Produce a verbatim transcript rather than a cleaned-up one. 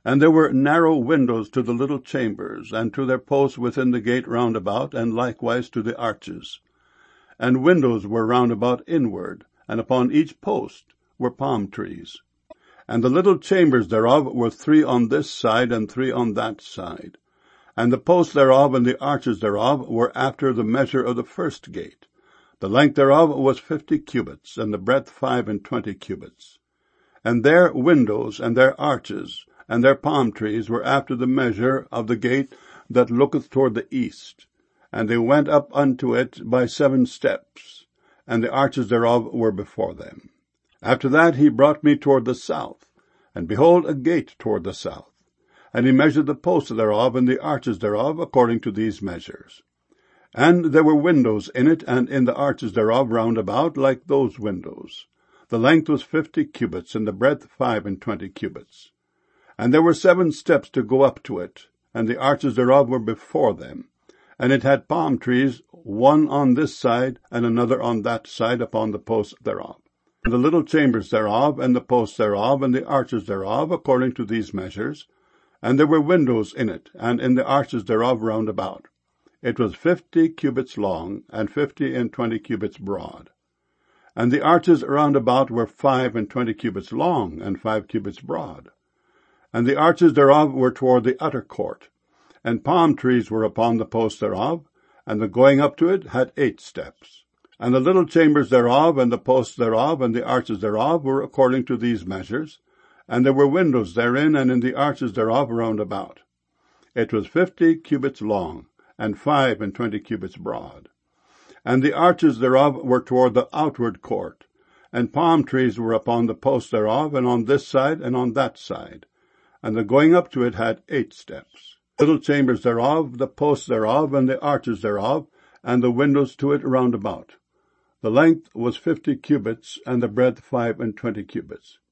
And there were narrow windows to the little chambers, and to their posts within the gate round about, and likewise to the arches. And windows were round about inward, and upon each post were palm trees. And the little chambers thereof were three on this side, and three on that side. And the posts thereof and the arches thereof were after the measure of the first gate. The length thereof was fifty cubits, and the breadth five and twenty cubits. And their windows and their arches and their palm trees were after the measure of the gate that looketh toward the east. And they went up unto it by seven steps, and the arches thereof were before them. After that he brought me toward the south, and behold a gate toward the south. And he measured the posts thereof and the arches thereof according to these measures. And there were windows in it, and in the arches thereof round about, like those windows. The length was fifty cubits, and the breadth five and twenty cubits. And there were seven steps to go up to it, and the arches thereof were before them. And it had palm trees, one on this side, and another on that side, upon the posts thereof. And the little chambers thereof, and the posts thereof, and the arches thereof, according to these measures. And there were windows in it, and in the arches thereof round about. It was fifty cubits long, and fifty and twenty cubits broad. And the arches round about were five and twenty cubits long, and five cubits broad. And the arches thereof were toward the utter court, and palm trees were upon the posts thereof, and the going up to it had eight steps. And the little chambers thereof, and the posts thereof, and the arches thereof were according to these measures, and there were windows therein, and in the arches thereof round about. It was fifty cubits long, and five and twenty cubits broad. And the arches thereof were toward the outward court, and palm trees were upon the posts thereof, and on this side and on that side. And the going up to it had eight steps. Little chambers thereof, the posts thereof, and the arches thereof, and the windows to it round about. The length was fifty cubits, and the breadth five and twenty cubits.